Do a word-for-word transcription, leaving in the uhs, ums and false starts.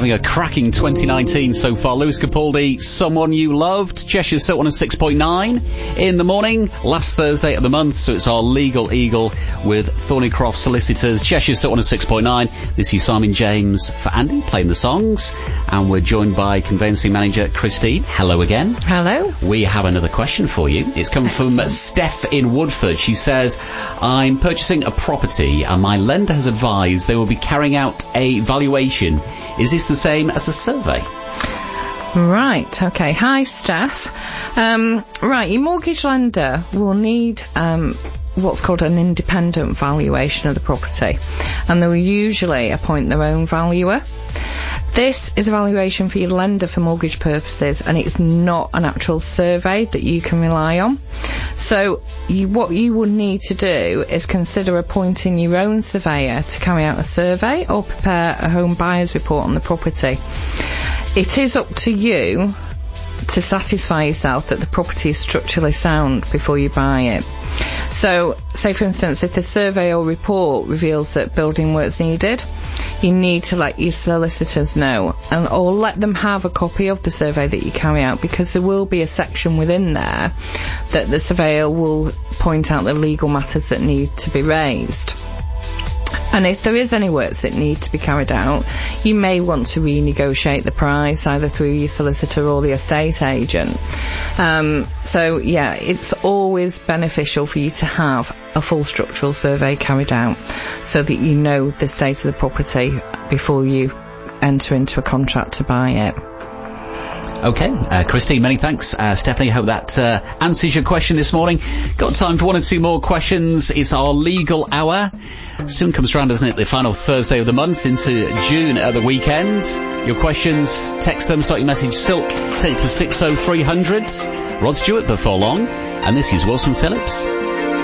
having a cracking twenty nineteen so far. Lewis Capaldi, Someone You Loved. Cheshire's Silk one oh six point nine in the morning. Last Thursday of the month, so it's our Legal Eagle with Thornycroft Solicitors. Cheshire's Silk one oh six point nine. This is Simon James for Andy, playing the songs. And we're joined by Conveyancing Manager Christine. Hello again. Hello. We have another question for you. It's come from Steph in Woodford. She says, I'm purchasing a property and my lender has advised they will be carrying out a valuation. Is this the same as a survey? Right, okay. Hi, Steph. Um, right, your mortgage lender will need um, what's called an independent valuation of the property, and they'll usually appoint their own valuer. This is a valuation for your lender for mortgage purposes, and it's not an actual survey that you can rely on. So you, what you would need to do is consider appointing your own surveyor to carry out a survey or prepare a home buyer's report on the property. It is up to you to satisfy yourself that the property is structurally sound before you buy it. So, say for instance, if the survey or report reveals that building work's needed, you need to let your solicitors know, and or let them have a copy of the survey that you carry out, because there will be a section within there that the surveyor will point out the legal matters that need to be raised. And if there is any works that need to be carried out, you may want to renegotiate the price either through your solicitor or the estate agent. Um, so yeah, it's always beneficial for you to have a full structural survey carried out so that you know the state of the property before you enter into a contract to buy it. Okay, uh, Christine, many thanks. Uh, Stephanie, hope that uh, answers your question this morning. Got time for one or two more questions. It's our legal hour. Soon comes around, doesn't it? The final Thursday of the month into June at the weekend. Your questions, text them, start your message Silk, take it to six oh three hundred. Rod Stewart before long, and this is Wilson Phillips.